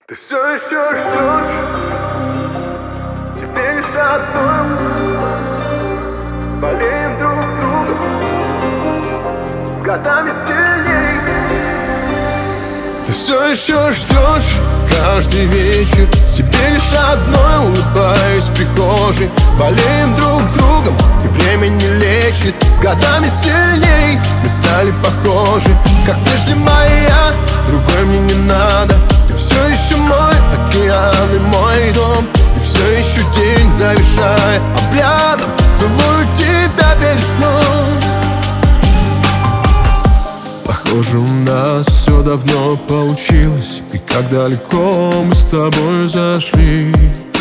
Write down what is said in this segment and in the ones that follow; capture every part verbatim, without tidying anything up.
Ты все еще ждешь, теперь лишь одно: болеем друг другом, с годами сильней. Ты все еще ждешь каждый вечер, теперь лишь одной улыбаюсь в прихожей. Болеем друг другом, и время не лечит, с годами сильней. Мы стали похожи, как прежде моя, другой мне не надо. Ты все еще мой океан и мой дом, и все еще день завершая обрядом. Целую тебя перед сном. Похоже, у нас все давно получилось, и как далеко мы с тобой зашли.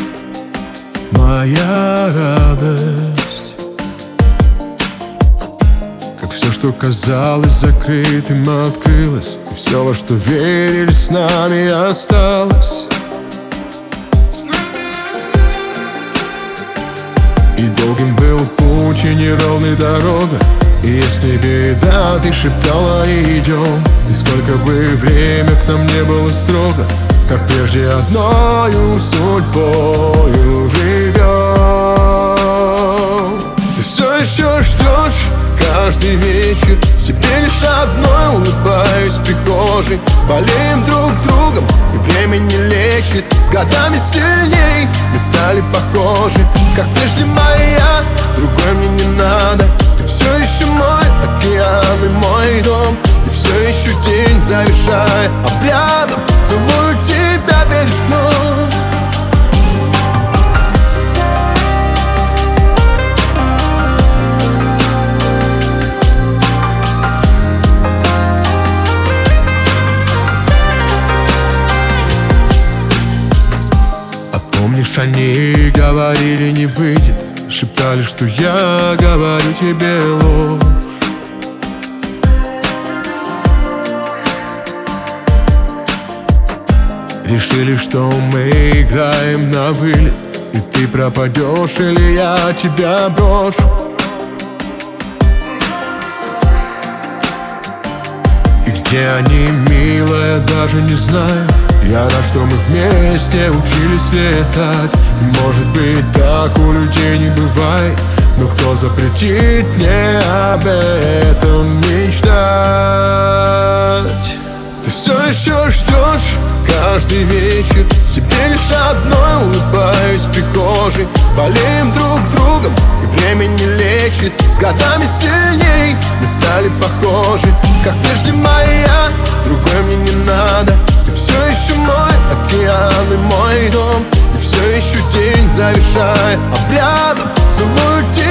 Моя радость, как все, что казалось закрытым, открылось, и все, во что верили, с нами осталось. И долгим был путь, и неровной дорога, и если беда, ты шептала, идем. И сколько бы время к нам не было строго, как прежде одною судьбою живем. Ты все еще ждешь каждый вечер, теперь лишь одной улыбаюсь в прихожей. Болеем друг другом, и время не лечит, с годами сильней. Мы стали похожи, как прежде моя, другой мне не надо. Ты все еще мой океан и мой дом, и все еще день завершая обрядом. Целую тебя перед сном. А помнишь, они говорили, не выйдет, шептали, что я говорю тебе ложь. Решили, что мы играем на вылет, и ты пропадешь, или я тебя брошу. И где они, милая, даже не знаю. Я рад, что мы вместе учились летать. И может быть, так у людей не бывает, но кто запретит мне об этом мечтать? Ты все еще ждешь каждый вечер, теперь лишь одной улыбаюсь в прихожей. Болеем друг другом, и время не лечит, с годами сильней. Мы стали похожи, как прежде моя, другой мне не надо. Ты все еще мой океан и мой дом, и все еще день завершая обрядом. Целую тебя